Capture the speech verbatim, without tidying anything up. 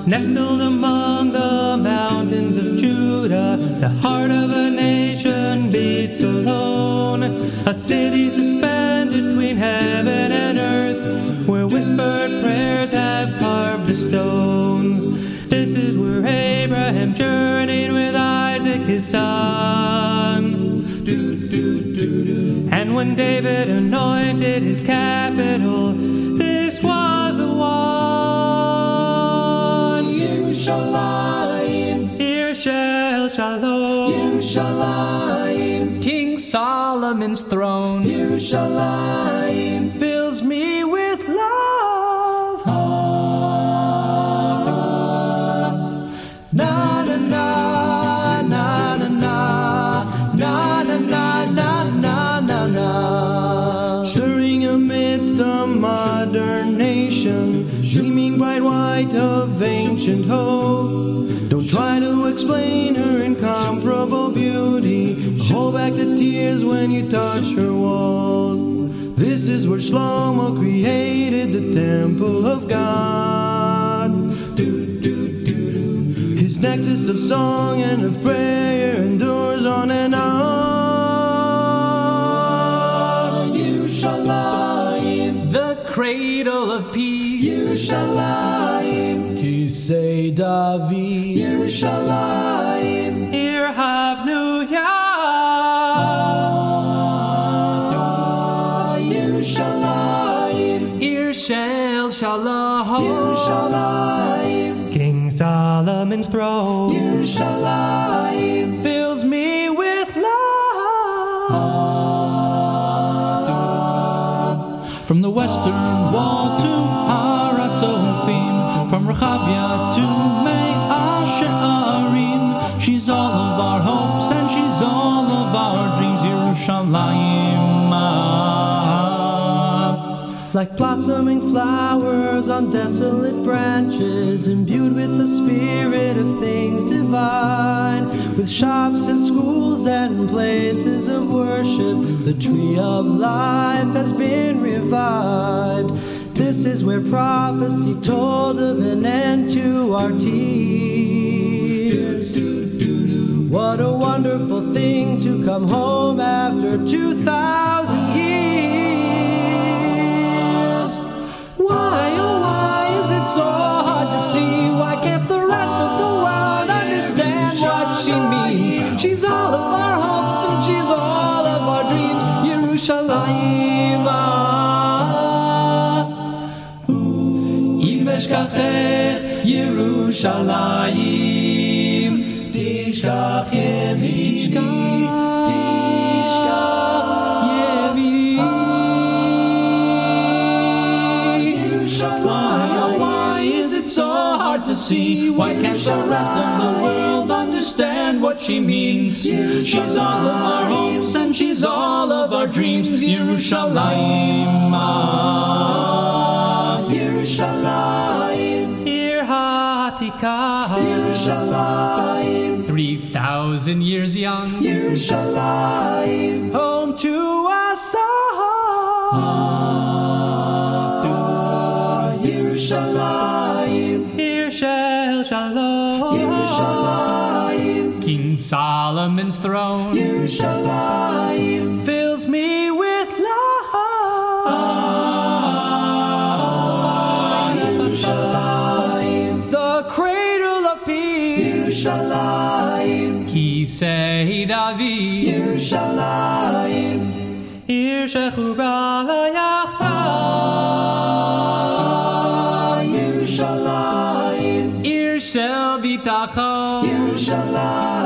nestled among the mountains of Judah. The heart of a nation beats alone, a city suspended between heaven and earth, where whispered prayers have carved the stones. This is where Abraham journeyed with Isaac his son. Do, do, do, do. And when David anointed his capital, this was the one. Yerushalayim, Yerushalayim, Shalom, Yerushalayim, King Solomon's throne. Yerushalayim fills me with love. Ah, na na na na na na na na na na na na. Stirring amidst a modern nation, gleaming bright white of ancient hope. Don't try to explain her incomparable beauty. Hold back the tears when you touch her walls. This is where Shlomo created the temple of God. Do, do, do, do. His nexus of song and of prayer endures on and on. Yerushalayim, The cradle of peace. Yerushalayim, Kisei David. Yerushalayim, Ir Habnuya, Yerushalayim, Ir Shel Shalom. Yerushalayim, King Solomon's throne. Yerushalayim fills me with love. From the western wall to Haratzofim, from Rehavia to Mei Ashe'arim, she's all of our hopes and she's all of our dreams. Yerushalayim, like blossoming flowers on desolate branches, imbued with the spirit of things divine, with shops and schools and places of worship, the tree of life has been revived. This is where prophecy told of an end to our tears. What a wonderful thing to come home after two thousand years. Why, oh why is it so hard to see? Why can't the rest of the world understand what she means? She's all of our hopes and she's all of our dreams. Yerushalayim, Im eshkachech Yerushalayim, Tishkach yemi, so hard to see. Why can't the rest of the world understand what she means? She's all of our hopes and she's all of our dreams. Yerushalayim, Yerushalayim, Ir Hatikah, Yerushalayim, three thousand years young. Yerushalayim, home to us all. Yerushalayim, Shel Shalom, Yerushalayim, King Solomon's throne. Yerushalayim fills me with love. Ah, Yerushalayim, the cradle of peace. Yerushalayim, Kisei David. Yerushalayim, Ir Shechura Yerushalayim, Ir Shel Bitachon. Yerushalayim.